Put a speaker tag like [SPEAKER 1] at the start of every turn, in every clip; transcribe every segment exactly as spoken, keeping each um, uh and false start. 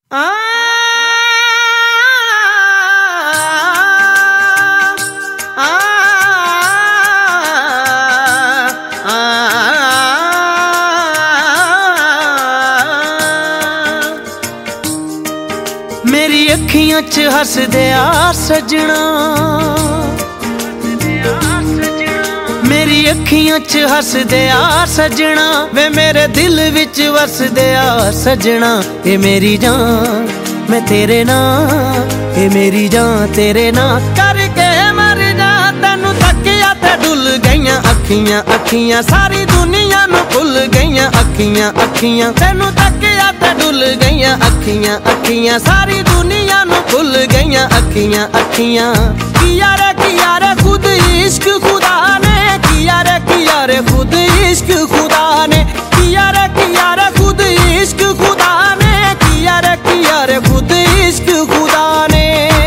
[SPEAKER 1] आ, आ, आ, मेरी अखियां च हसदे आ सजना, मेरी अखियां च हसदे आ सजना, वे मेरे दिल विच वसदे आ सजना। ए मेरी जान मैं तेरे नाल, ए मेरी जान तेरे नाल करके मर जा। तेनू तकिया ते डुल गईयां अखियां अखियां, सारी दुनिया नू भुल गईयां अखियां अखियां। तेनू तकिया ते डुल गईयां अखियां अखियां, सारी दुनिया नू भुल गईयां अखियां अखियां। किया रे किया रे खुद इश्क खुदा ने, किया रे किया रे खुद इश्क खुदा ने, किया रे किया रे खुद इश्क खुदा ने, किया रे किया रे खुद इश्क खुदा ने।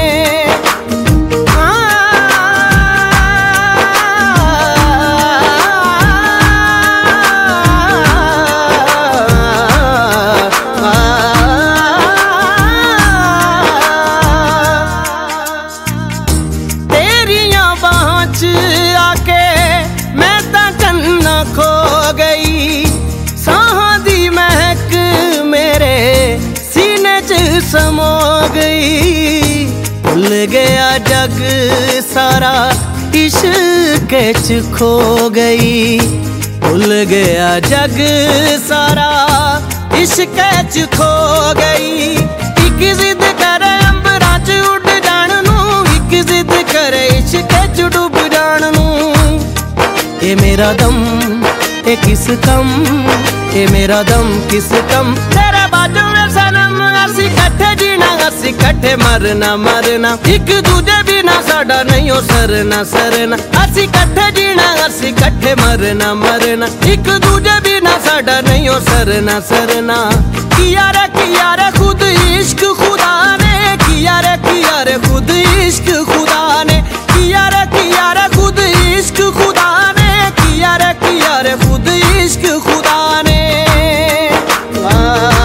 [SPEAKER 1] तेरियां बाहां च आके मैं तां चन्ना खो गई, साहां दी महक मेरे सीने च समो गई। भुल गया जग सारा इश्क च खो गई, भुल गया जग सारा इश्क च खो गई। एक जिद करे अंबरां च उड़ जाण नू, एक जिद करे इश्क च डुब जाण नू। ए मेरा दम ए किस कम, ए मेरा दम किस कम, तेरे बाजू में सनम असी कट्ठे जीना असी कट्ठे मरना मरना। एक दूजे बिना साडा नहीं हो सरना सरना, असी कट्ठे जीना असी कट्ठे मरना मरना। एक दूजे बिना साडा नहीं हो सरना सरना। किया रे किया रे खुद इश्क खुदा ने, किया रे किया रे खुद इश्क खुदा ने, किया रे किया रे खुद इश्क खुदा ने, किया रे किया रे खुद इश्क खुदा ने। आ,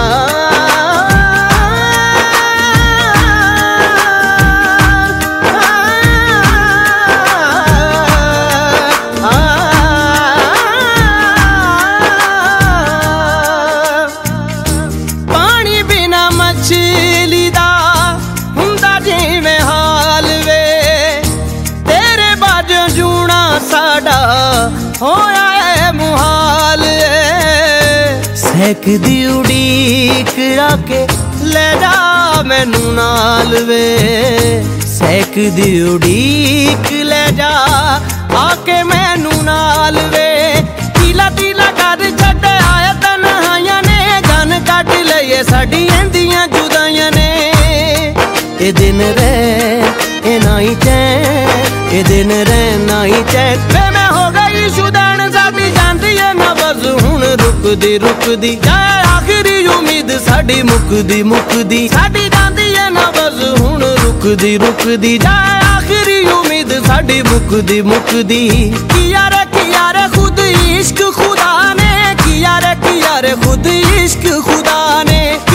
[SPEAKER 1] आ, पानी बिना मछली दा हुंदा जिवें हाल वे, तेरे बाजों जूना साडा होया है मुहाल। सहक दी उड़ीक राके ले जा मैनू नाल वे, सहक दी उड़ीक ले जा आके मैनू नाल वे। तीला तीला कर छड्ड आया तन्हाइयां ने, गन कट लईए साडी एंदियां जुदाइयां ने। ए दिन रह ए नाई चैन, ए दिन रह नाई चैन, वे मैं हो गई शुदैन साडी जांदी है नबज़ हुण रुकदी रुकदी। जाए आखिरी उम्मीद साडी मुकदी मुकदी, साडी जांदी है नबज़ हुण रुकदी रुकदी। जाए आखिरी उम्मीद साडी मुकदी मुकदी। किया रे किया रे खुद इश्क खुदा ने, किया रे किया रे खुद इश्क खुदा ने।